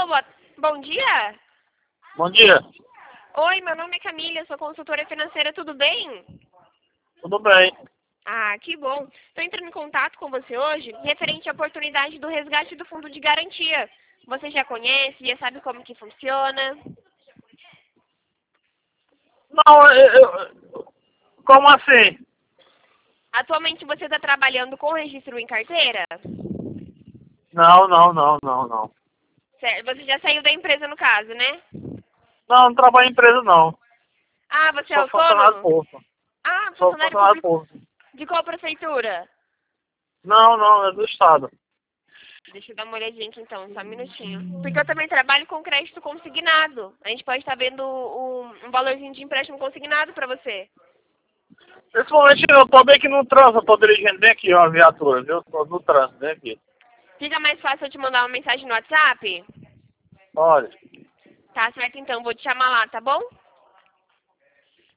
Alô, bom dia? Bom dia. Oi, meu nome é Camila, eu sou consultora financeira, tudo bem? Tudo bem? Ah, que bom. Estou entrando em contato com você hoje referente à oportunidade do resgate do fundo de garantia. Você já conhece, já sabe como que funciona? Não, como assim? Atualmente você está trabalhando com registro em carteira? Não. Certo. Você já saiu da empresa no caso, né? Não trabalho em empresa não. Ah, você é Sou funcionário autônomo? público. Ah, Sou funcionário funcionário público público. de qual prefeitura? Não, é do Estado. Deixa eu dar uma olhadinha aqui então, só um minutinho. Porque eu também trabalho com crédito consignado. A gente pode estar vendo um valorzinho de empréstimo consignado para você. Nesse momento eu tô bem aqui no trânsito, eu tô dirigindo bem aqui uma viatura, viu? Tô no trânsito, bem aqui. Fica mais fácil eu te mandar uma mensagem no WhatsApp? Olha, Tá certo então, vou te chamar lá, tá bom?